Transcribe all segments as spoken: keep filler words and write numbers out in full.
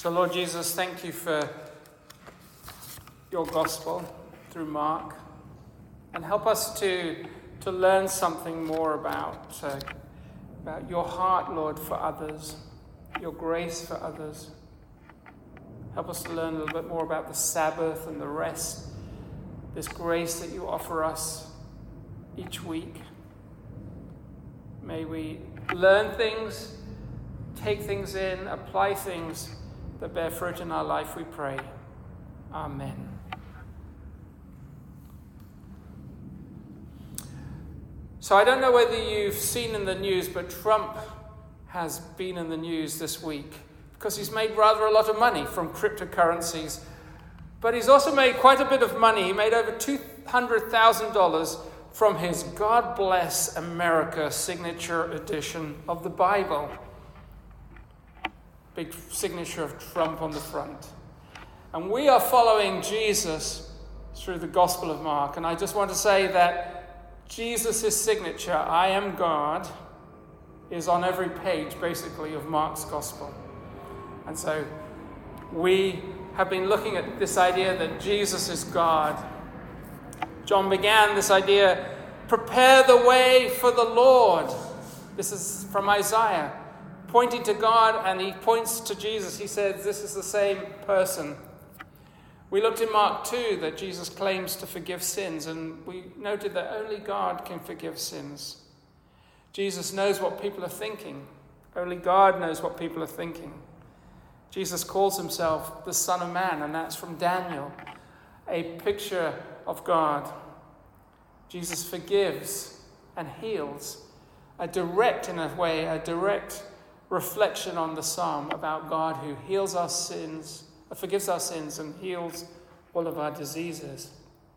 So Lord Jesus, thank you for your gospel through Mark. And help us to, to learn something more about, uh, about your heart, Lord, for others, your grace for others. Help us to learn a little bit more about the Sabbath and the rest, this grace that you offer us each week. May we learn things, take things in, apply things that bear fruit in our life, we pray. Amen. So I don't know whether you've seen in the news, but Trump has been in the news this week because he's made rather a lot of money from cryptocurrencies. But he's also made quite a bit of money. He made over two hundred thousand dollars from his God Bless America signature edition of the Bible. Big signature of Trump on the front. And we are following Jesus through the Gospel of Mark. And I just want to say that Jesus' signature, I am God, is on every page, basically, of Mark's Gospel. And so we have been looking at this idea that Jesus is God. John began this idea, prepare the way for the Lord. This is from Isaiah, pointing to God, and he points to Jesus. He says this is the same person. We looked in Mark two that Jesus claims to forgive sins, and we noted that only God can forgive sins. Jesus knows what people are thinking. Only God knows what people are thinking. Jesus calls himself the Son of Man, and that's from Daniel, a picture of God. Jesus forgives and heals, a direct, in a way, a direct reflection on the psalm about God who heals our sins, forgives our sins and heals all of our diseases.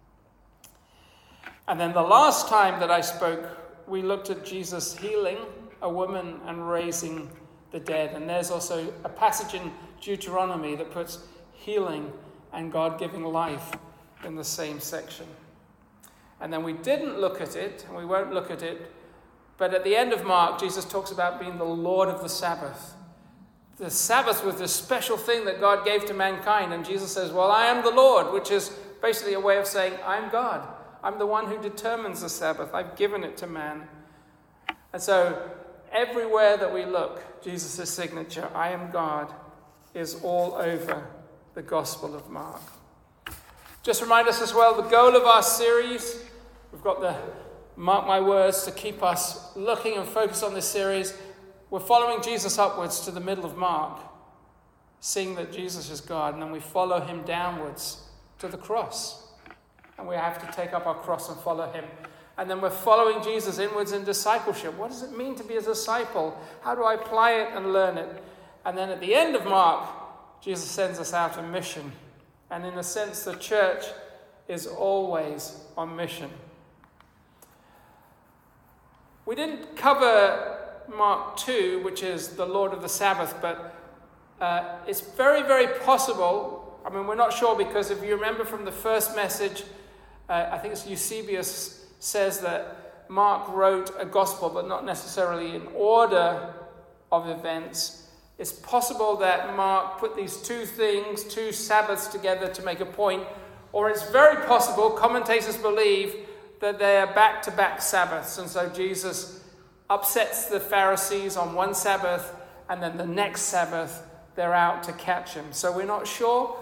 And then the last time that I spoke, we looked at Jesus healing a woman and raising the dead. And there's also a passage in Deuteronomy that puts healing and God giving life in the same section. And then we didn't look at it, and we won't look at it, but at the end of Mark, Jesus talks about being the Lord of the Sabbath. The Sabbath was this special thing that God gave to mankind, and Jesus says, well, I am the Lord, which is basically a way of saying, I'm God. I'm the one who determines the Sabbath. I've given it to man. And so everywhere that we look, Jesus' signature, I am God, is all over the Gospel of Mark. Just remind us as well, the goal of our series, we've got the Mark My Words to keep us looking and focused on this series. We're following Jesus upwards to the middle of Mark, seeing that Jesus is God, and then we follow him downwards to the cross. And we have to take up our cross and follow him. And then we're following Jesus inwards in discipleship. What does it mean to be a disciple? How do I apply it and learn it? And then at the end of Mark, Jesus sends us out on mission. And in a sense, the church is always on mission. We didn't cover Mark two, which is the Lord of the Sabbath, but uh, it's very, very possible. I mean, we're not sure because if you remember from the first message, uh, I think it's Eusebius says that Mark wrote a gospel, but not necessarily in order of events. It's possible that Mark put these two things, two Sabbaths together to make a point, or it's very possible, commentators believe, that they are back-to-back Sabbaths, and so Jesus upsets the Pharisees on one Sabbath, and then the next Sabbath they're out to catch him. So we're not sure.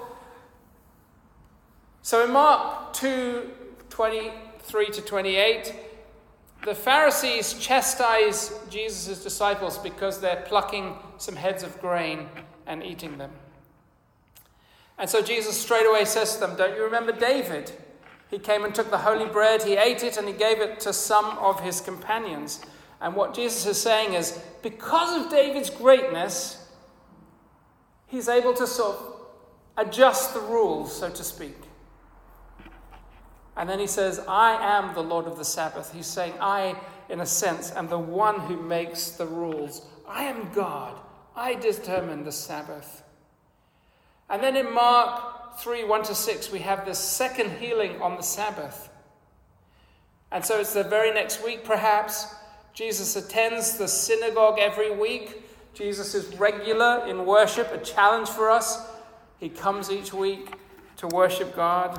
So in Mark two, twenty-three to twenty-eight, the Pharisees chastise Jesus' disciples because they're plucking some heads of grain and eating them. And so Jesus straight away says to them, don't you remember David? He came and took the holy bread, he ate it, and he gave it to some of his companions. And what Jesus is saying is, because of David's greatness, he's able to sort of adjust the rules, so to speak. And then he says, I am the Lord of the Sabbath. He's saying, I, in a sense, am the one who makes the rules. I am God. I determine the Sabbath. And then in Mark three, one to six, we have this second healing on the Sabbath. And so it's the very next week, perhaps. Jesus attends the synagogue every week Jesus is regular in worship, a challenge for us. He comes each week to worship God.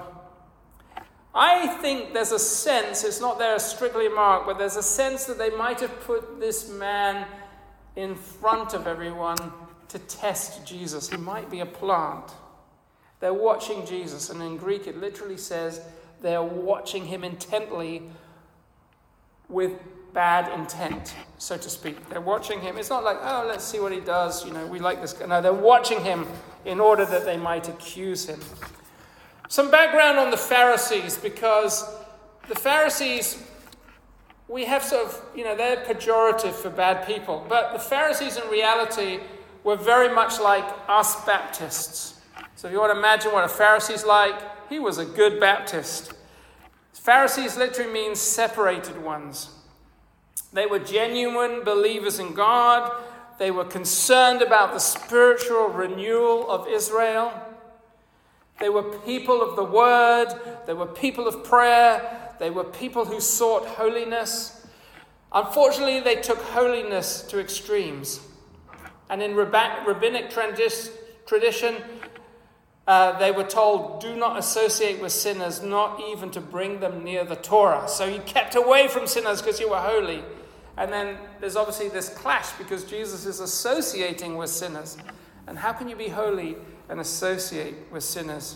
I think there's a sense, it's not there strictly marked, but there's a sense that they might have put this man in front of everyone to test Jesus. He might be a plant. They're watching Jesus, and in Greek it literally says they're watching him intently with bad intent, so to speak. They're watching him. It's not like, oh, let's see what he does. You know, we like this guy. No, they're watching him in order that they might accuse him. Some background on the Pharisees, because the Pharisees, we have sort of, you know, they're pejorative for bad people. But the Pharisees in reality were very much like us Baptists. So if you want to imagine what a Pharisee's like, he was a good Baptist. Pharisees literally means separated ones. They were genuine believers in God. They were concerned about the spiritual renewal of Israel. They were people of the word. They were people of prayer. They were people who sought holiness. Unfortunately, they took holiness to extremes. And in rabbinic tradition, uh, they were told, do not associate with sinners, not even to bring them near the Torah. So you kept away from sinners because you were holy. And then there's obviously this clash because Jesus is associating with sinners. And how can you be holy and associate with sinners?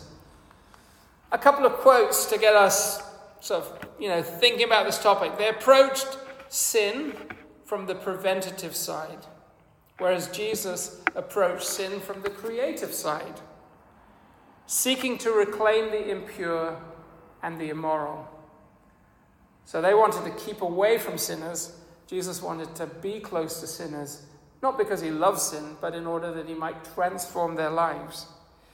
A couple of quotes to get us sort of, you know, thinking about this topic. They approached sin from the preventative side, whereas Jesus approached sin from the creative side, seeking to reclaim the impure and the immoral. So they wanted to keep away from sinners. Jesus wanted to be close to sinners, not because he loves sin, but in order that he might transform their lives.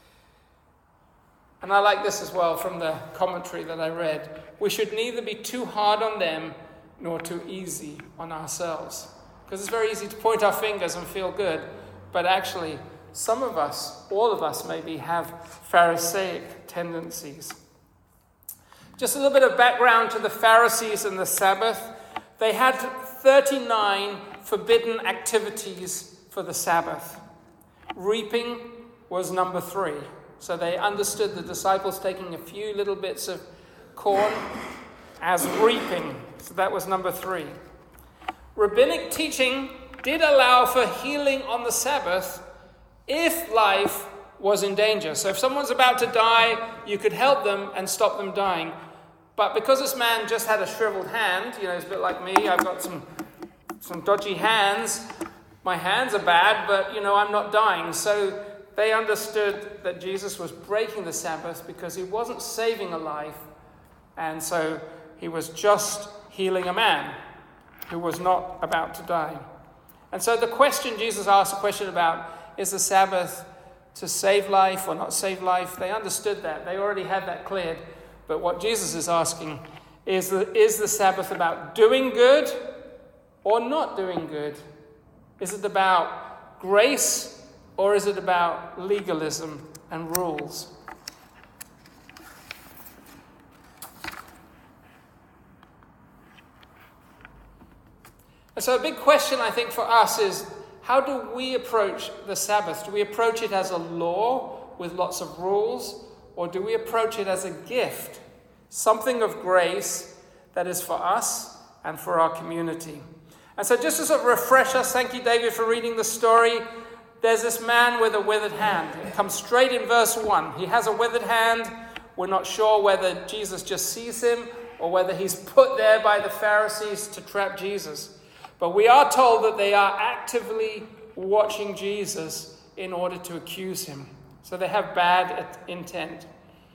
And I like this as well from the commentary that I read. We should neither be too hard on them nor too easy on ourselves. Because it's very easy to point our fingers and feel good, but actually some of us, all of us maybe, have Pharisaic tendencies. Just a little bit of background to the Pharisees and the Sabbath. They had thirty-nine forbidden activities for the Sabbath. Reaping was number three. So they understood the disciples taking a few little bits of corn as reaping. So that was number three. Rabbinic teaching did allow for healing on the Sabbath if life was in danger. So if someone's about to die, you could help them and stop them dying. But because this man just had a shriveled hand, you know, it's a bit like me, I've got some some dodgy hands. My hands are bad, but, you know, I'm not dying. So they understood that Jesus was breaking the Sabbath because he wasn't saving a life. And so he was just healing a man who was not about to die. And so the question Jesus asked, a question about, is the Sabbath to save life or not save life? They understood that. They already had that cleared. But what Jesus is asking is, the, is the Sabbath about doing good or not doing good? Is it about grace or is it about legalism and rules? And so a big question, I think, for us is, how do we approach the Sabbath? Do we approach it as a law with lots of rules? Or do we approach it as a gift? Something of grace that is for us and for our community. And so just to sort of refresh us, thank you, David, for reading the story. There's this man with a withered hand. It comes straight in verse one. He has a withered hand. We're not sure whether Jesus just sees him or whether he's put there by the Pharisees to trap Jesus. But we are told that they are actively watching Jesus in order to accuse him. So they have bad intent.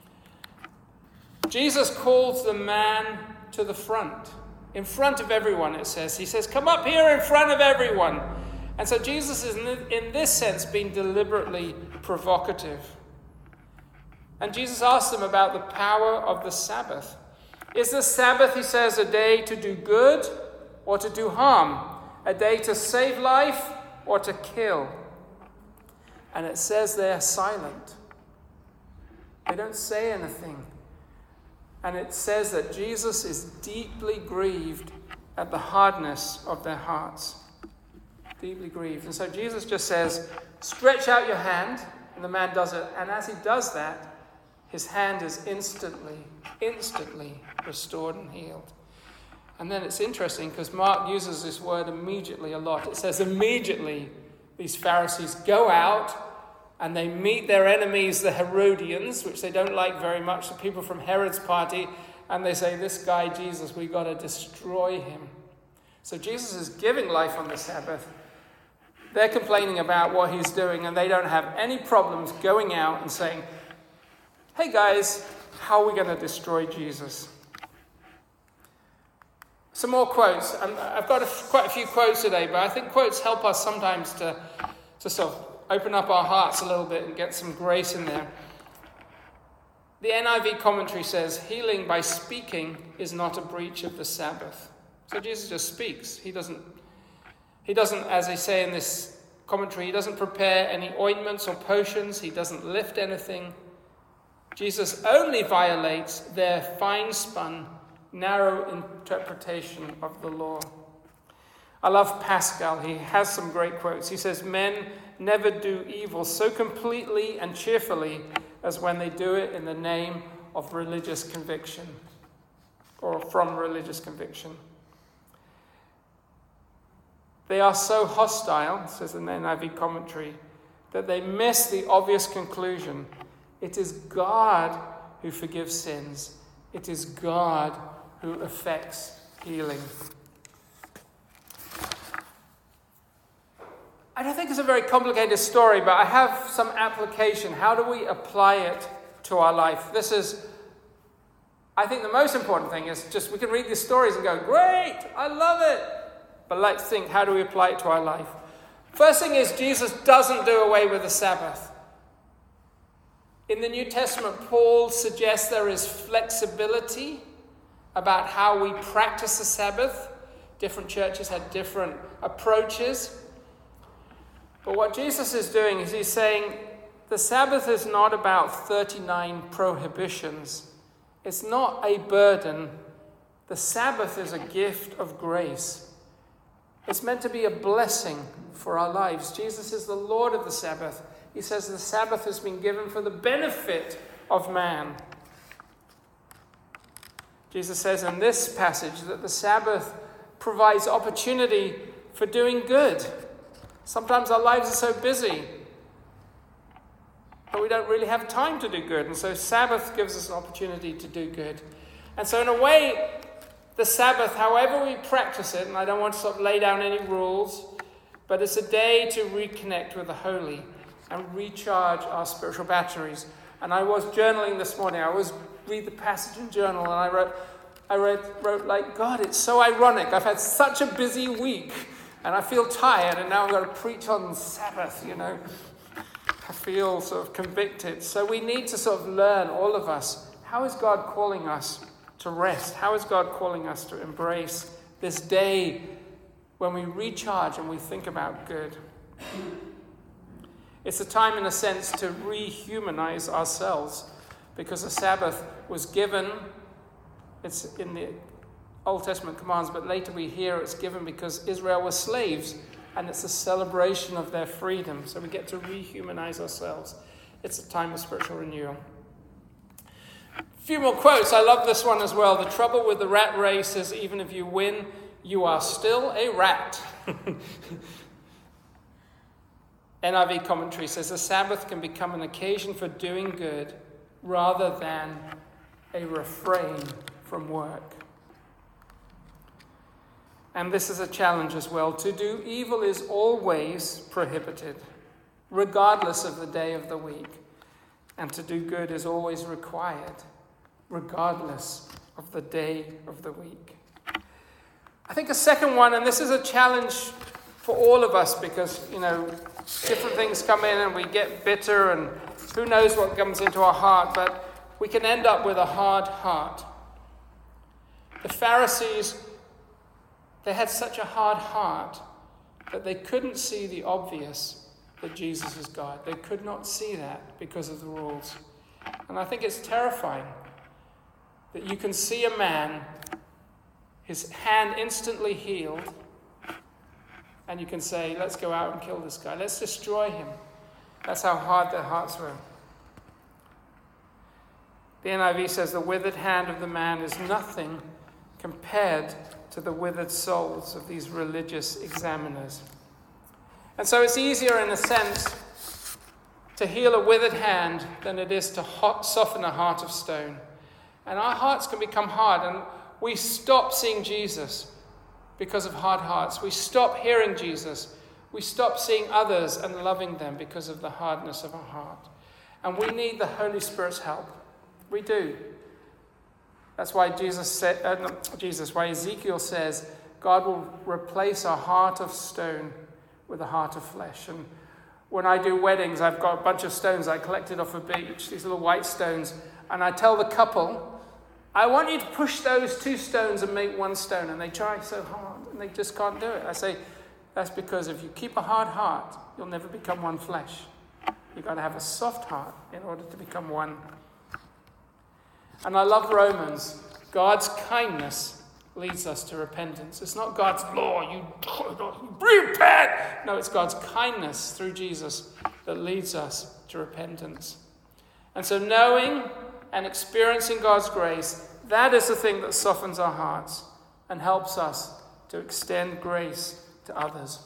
Jesus calls the man to the front. In front of everyone, it says. He says, come up here in front of everyone. And so Jesus is, in this sense, being deliberately provocative. And Jesus asks them about the power of the Sabbath. Is the Sabbath, he says, a day to do good or to do harm? A day to save life or to kill? And it says they're silent. They don't say anything. And it says that Jesus is deeply grieved at the hardness of their hearts. deeply grieved. And so Jesus just says, stretch out your hand, and the man does it. And as he does that, his hand is instantly, instantly restored and healed. And then it's interesting because Mark uses this word immediately a lot. It says immediately these Pharisees go out and they meet their enemies, the Herodians, which they don't like very much, the people from Herod's party, and they say, this guy Jesus, we got to destroy him. So Jesus is giving life on the Sabbath. They're complaining about what he's doing, and they don't have any problems going out and saying, hey guys, how are we going to destroy Jesus? Some more quotes. I've got a, quite a few quotes today, but I think quotes help us sometimes to, to sort of open up our hearts a little bit and get some grace in there. The N I V commentary says, healing by speaking is not a breach of the Sabbath. So Jesus just speaks. He doesn't, he doesn't, as they say in this commentary, he doesn't prepare any ointments or potions. He doesn't lift anything. Jesus only violates their fine-spun, narrow interpretation of the law. I love Pascal. He has some great quotes. He says, men never do evil so completely and cheerfully as when they do it in the name of religious conviction or from religious conviction. They are so hostile, says the N I V commentary, that they miss the obvious conclusion. It is God who forgives sins. It is God who effects healing. I don't think it's a very complicated story, but I have some application. How do we apply it to our life? This is, I think the most important thing is just we can read these stories and go, great, I love it. But let's think, how do we apply it to our life? First thing is, Jesus doesn't do away with the Sabbath. In the New Testament, Paul suggests there is flexibility about how we practice the Sabbath. Different churches had different approaches. But what Jesus is doing is he's saying the Sabbath is not about thirty-nine prohibitions. It's not a burden. The Sabbath is a gift of grace. It's meant to be a blessing for our lives. Jesus is the Lord of the Sabbath. He says the Sabbath has been given for the benefit of man. Jesus says in this passage that the Sabbath provides opportunity for doing good. Sometimes our lives are so busy that we don't really have time to do good. And so Sabbath gives us an opportunity to do good. And so in a way, the Sabbath, however we practice it, and I don't want to sort of lay down any rules, but it's a day to reconnect with the holy and recharge our spiritual batteries. And I was journaling this morning. I always read the passage and journal, and I wrote, I wrote, wrote like, God, it's so ironic. I've had such a busy week. And I feel tired, and now I'm going to preach on Sabbath, you know. I feel sort of convicted. So we need to sort of learn, all of us, how is God calling us to rest? How is God calling us to embrace this day when we recharge and we think about good? It's a time, in a sense, to rehumanize ourselves, because the Sabbath was given, it's in the Old Testament commands, but later we hear it's given because Israel was slaves, and it's a celebration of their freedom. So we get to rehumanize ourselves. It's a time of spiritual renewal. A few more quotes. I love this one as well. The trouble with the rat race is even if you win, you are still a rat. N I V commentary says the Sabbath can become an occasion for doing good rather than a refrain from work. And this is a challenge as well. To do evil is always prohibited, regardless of the day of the week. And to do good is always required, regardless of the day of the week. I think a second one, and this is a challenge for all of us because, you know, different things come in and we get bitter and who knows what comes into our heart, but we can end up with a hard heart. The Pharisees, they had such a hard heart that they couldn't see the obvious, that Jesus is God. They could not see that because of the rules. And I think it's terrifying that you can see a man, his hand instantly healed, And you can say, let's go out and kill this guy. Let's destroy him. That's how hard their hearts were. The N I V says, the withered hand of the man is nothing compared to the withered souls of these religious examiners. And so it's easier in a sense to heal a withered hand than it is to hot, soften a heart of stone. And our hearts can become hard, and we stop seeing Jesus because of hard hearts. We stop hearing Jesus. We stop seeing others and loving them because of the hardness of our heart. And we need the Holy Spirit's help. We do. That's why Jesus said, uh, no, Jesus, why Ezekiel says, God will replace our heart of stone with a heart of flesh. And when I do weddings, I've got a bunch of stones I collected off a beach, these little white stones, and I tell the couple, I want you to push those two stones and make one stone. And they try so hard, and they just can't do it. I say, that's because if you keep a hard heart, you'll never become one flesh. You've got to have a soft heart in order to become one. And I love Romans. God's kindness leads us to repentance. It's not God's law, you, you repent. No, it's God's kindness through Jesus that leads us to repentance. And so knowing and experiencing God's grace, that is the thing that softens our hearts and helps us to extend grace to others.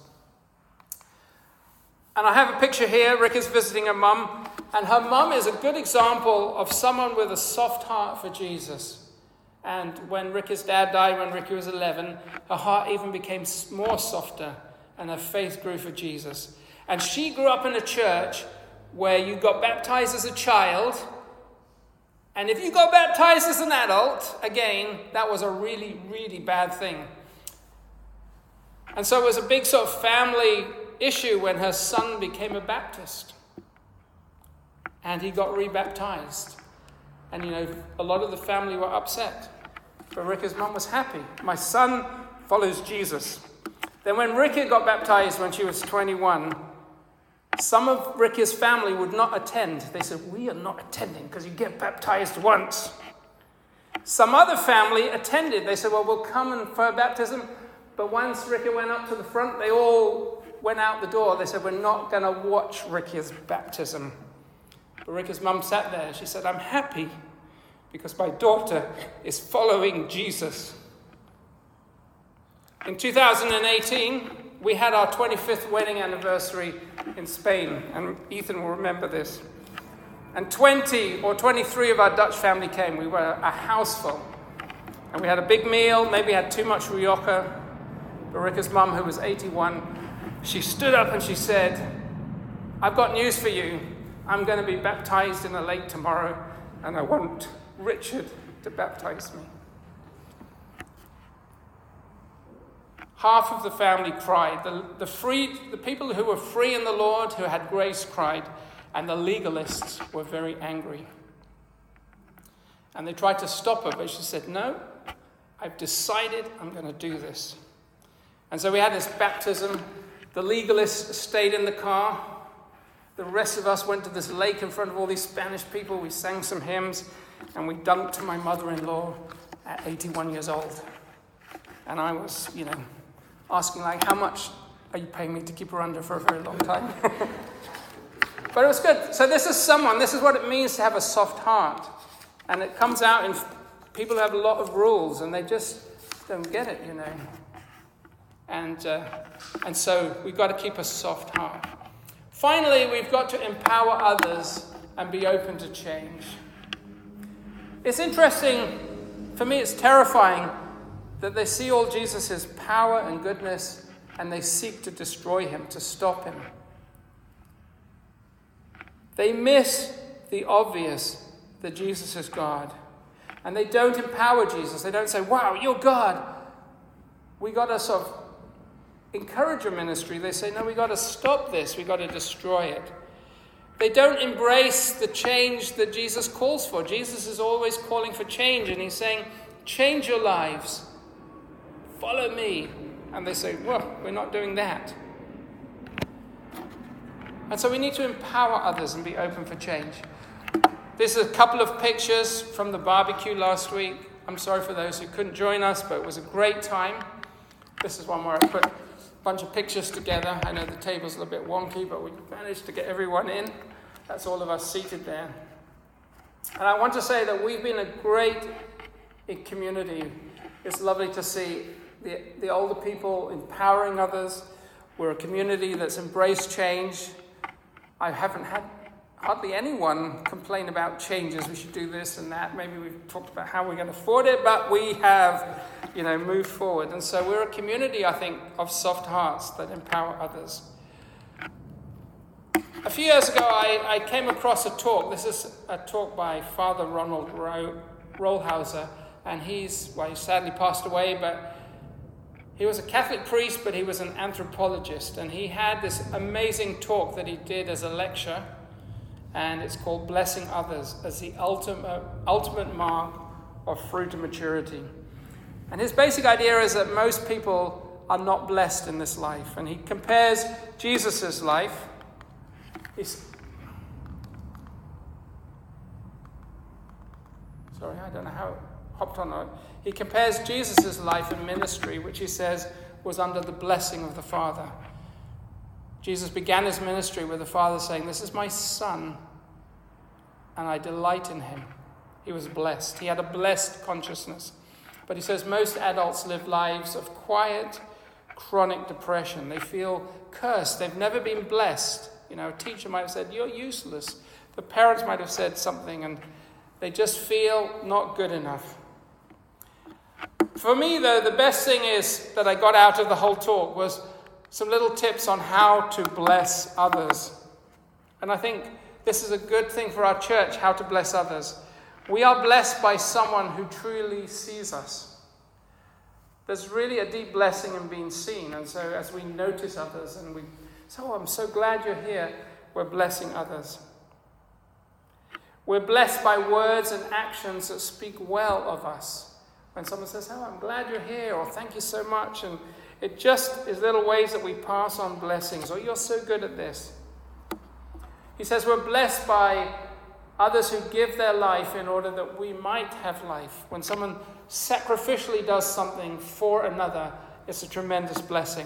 And I have a picture here. Rick is visiting her mum, and her mum is a good example of someone with a soft heart for Jesus. And when Ricky's dad died when Ricky was eleven, her heart even became more softer, and her faith grew for Jesus. And she grew up in a church where you got baptized as a child, and if you got baptized as an adult, again, that was a really, really bad thing. And so it was a big sort of family issue when her son became a Baptist. And he got rebaptized. And, you know, a lot of the family were upset. But Ricky's mum was happy. My son follows Jesus. Then when Ricky got baptized when she was twenty-one, some of Ricky's family would not attend. They said, we are not attending because you get baptized once. Some other family attended. They said, well, we'll come and for baptism. But once Ricky went up to the front, they all went out the door. They said, we're not going to watch Ricky's baptism. But Ricky's mum sat there. She said, I'm happy because my daughter is following Jesus. In two thousand eighteen, we had our twenty-fifth wedding anniversary in Spain, and Ethan will remember this. And twenty or twenty-three of our Dutch family came. We were a house full. And we had a big meal, maybe had too much rioja. But Ricky's mum, who was eighty-one, she stood up and she said, I've got news for you. I'm going to be baptized in a lake tomorrow, and I want Richard to baptize me. Half of the family cried. The, the, free, the people who were free in the Lord, who had grace, cried, and the legalists were very angry. And they tried to stop her, but she said, no, I've decided I'm going to do this. And so we had this baptism. The legalists stayed in the car. The rest of us went to this lake in front of all these Spanish people. We sang some hymns, and we dunked to my mother-in-law at eighty-one years old. And I was, you know, asking, like, how much are you paying me to keep her under for a very long time? But it was good. So this is someone, this is what it means to have a soft heart. And it comes out in people who have a lot of rules, and they just don't get it, you know. And, uh, and so we've got to keep a soft heart. Finally, we've got to empower others and be open to change. It's interesting, for me it's terrifying, that they see all Jesus' power and goodness and they seek to destroy him, to stop him. They miss the obvious, that Jesus is God. And they don't empower Jesus. They don't say, wow, you're God. We got to sort of encourage a ministry. They say, no, we got to stop this. We got to destroy it. They don't embrace the change that Jesus calls for. Jesus is always calling for change, and he's saying, change your lives. Follow me. And they say, well, we're not doing that. And so we need to empower others and be open for change. This is a couple of pictures from the barbecue last week. I'm sorry for those who couldn't join us, but it was a great time. This is one where I put bunch of pictures together. I know the table's a little bit wonky, but we managed to get everyone in. That's all of us seated there. And I want to say that we've been a great community. It's lovely to see the, the older people empowering others. We're a community that's embraced change. I haven't had hardly anyone complain about changes. We should do this and that. Maybe we've talked about how we're going to afford it, but we have, you know, moved forward. And so we're a community, I think, of soft hearts that empower others. A few years ago, I, I came across a talk. This is a talk by Father Ronald Ro- Rollhauser, and he's, well, he sadly passed away, but he was a Catholic priest, but he was an anthropologist, and he had this amazing talk that he did as a lecture, and it's called Blessing Others as the ultimate, ultimate mark of fruit and maturity. And his basic idea is that most people are not blessed in this life, and he compares Jesus' life. He's, sorry, I don't know how it hopped on it. He compares Jesus' life and ministry, which he says was under the blessing of the Father. Jesus began his ministry with the Father saying, "This is my Son, and I delight in him." He was blessed. He had a blessed consciousness. But he says most adults live lives of quiet, chronic depression. They feel cursed. They've never been blessed. You know, a teacher might have said, "You're useless." The parents might have said something, and they just feel not good enough. For me, though, the best thing is that I got out of the whole talk was some little tips on how to bless others. And I think this is a good thing for our church, how to bless others. We are blessed by someone who truly sees us. There's really a deep blessing in being seen. And so as we notice others and we say, "Oh, I'm so glad you're here," we're blessing others. We're blessed by words and actions that speak well of us. When someone says, "Oh, I'm glad you're here," or "Thank you so much," and it just is little ways that we pass on blessings, or "You're so good at this." He says we're blessed by others who give their life in order that we might have life. When someone sacrificially does something for another, it's a tremendous blessing.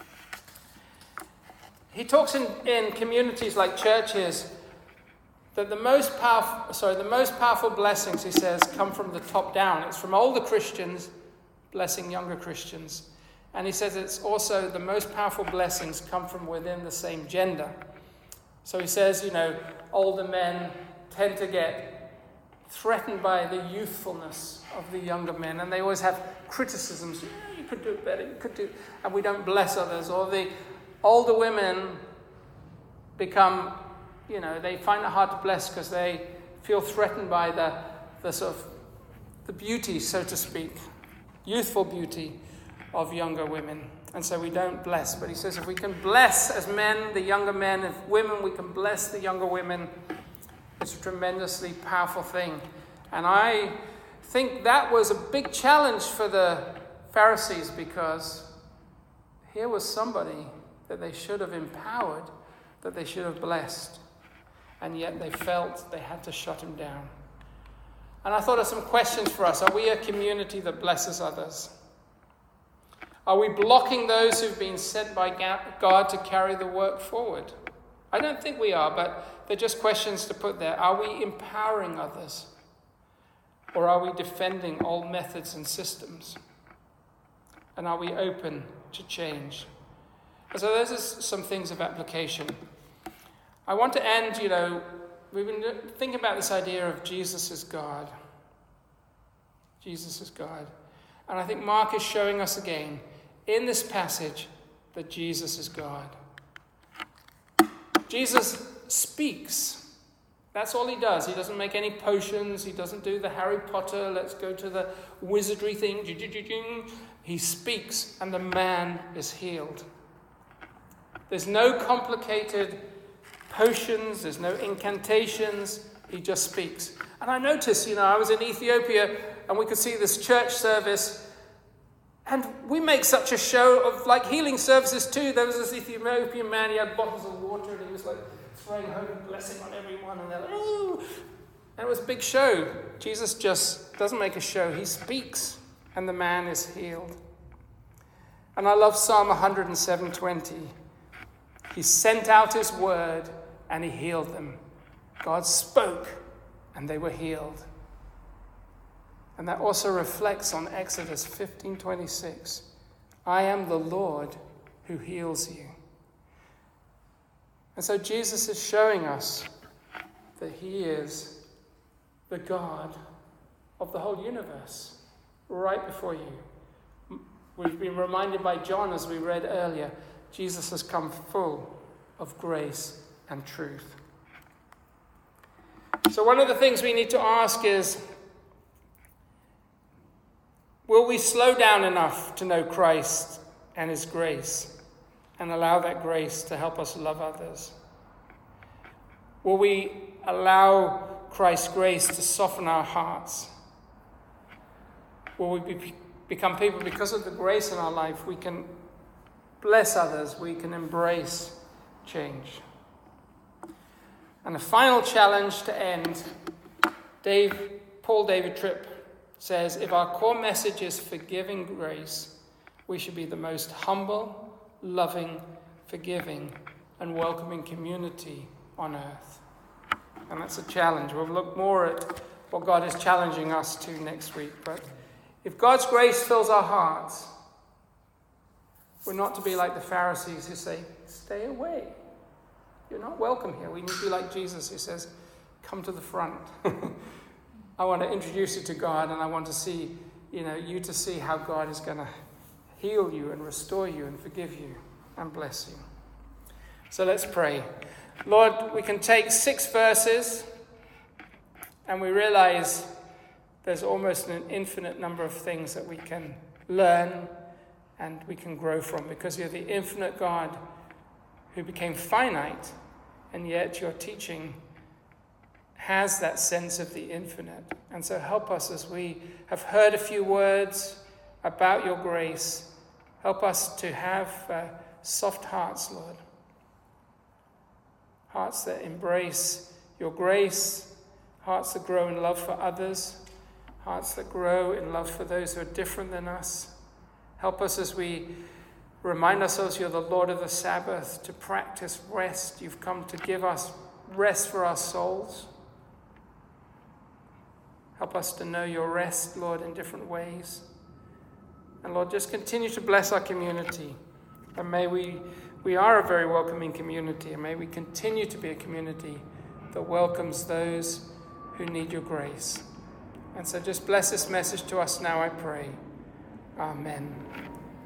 He talks in, in communities like churches that the most powerful, sorry, the most powerful blessings, he says, come from the top down. It's from older Christians blessing younger Christians. And he says it's also the most powerful blessings come from within the same gender. So he says, you know, older men tend to get threatened by the youthfulness of the younger men, and they always have criticisms. Yeah, you could do it better, you could do, and we don't bless others. Or the older women become, you know, they find it hard to bless because they feel threatened by the, the sort of the beauty, so to speak, youthful beauty of younger women. And so we don't bless. But he says if we can bless as men, the younger men, if women, we can bless the younger women, it's a tremendously powerful thing. And I think that was a big challenge for the Pharisees, because here was somebody that they should have empowered, that they should have blessed. And yet they felt they had to shut him down. And I thought of some questions for us. Are we a community that blesses others? Are we blocking those who've been sent by God to carry the work forward? I don't think we are, but they're just questions to put there. Are we empowering others? Or are we defending old methods and systems? And are we open to change? So those are some things of application. I want to end, you know, we've been thinking about this idea of Jesus as God. Jesus as God. And I think Mark is showing us again in this passage that Jesus is God. Jesus speaks. That's all he does. He doesn't make any potions. He doesn't do the Harry Potter, let's go to the wizardry thing. He speaks, and the man is healed. There's no complicated potions, there's no incantations, he just speaks. And I noticed, you know, I was in Ethiopia and we could see this church service, and we make such a show of like healing services too. There was this Ethiopian man, he had bottles of water and he was like throwing holy blessing on everyone, and they're like, ooh. And it was a big show. Jesus just doesn't make a show, he speaks, and the man is healed. And I love Psalm one hundred seven twenty. He sent out his word and he healed them. God spoke and they were healed. And that also reflects on Exodus fifteen twenty-six. I am the Lord who heals you. And so Jesus is showing us that he is the God of the whole universe, right before you. We've been reminded by John, as we read earlier, Jesus has come full of grace and truth. So one of the things we need to ask is, will we slow down enough to know Christ and his grace and allow that grace to help us love others? Will we allow Christ's grace to soften our hearts? Will we be, become people, because of the grace in our life, we can bless others, we can embrace change? And the final challenge to end, Dave, Paul David Tripp says, if our core message is forgiving grace, we should be the most humble, loving, forgiving, and welcoming community on earth. And that's a challenge. We'll look more at what God is challenging us to next week. But if God's grace fills our hearts, we're not to be like the Pharisees who say, stay away. You're not welcome here. We need to be like Jesus, who says, come to the front. I want to introduce you to God, and I want to see, you know, you to see how God is going to heal you and restore you and forgive you and bless you. So let's pray. Lord, we can take six verses and we realize there's almost an infinite number of things that we can learn and we can grow from, because you're the infinite God who became finite, and yet your teaching has that sense of the infinite. And so help us as we have heard a few words about your grace. Help us to have uh, soft hearts, Lord. Hearts that embrace your grace, hearts that grow in love for others, hearts that grow in love for those who are different than us. Help us as we remind ourselves you're the Lord of the Sabbath, to practice rest. You've come to give us rest for our souls. Help us to know your rest, Lord, in different ways. And Lord, just continue to bless our community. And may we, we are a very welcoming community, and may we continue to be a community that welcomes those who need your grace. And so just bless this message to us now, I pray. Amen.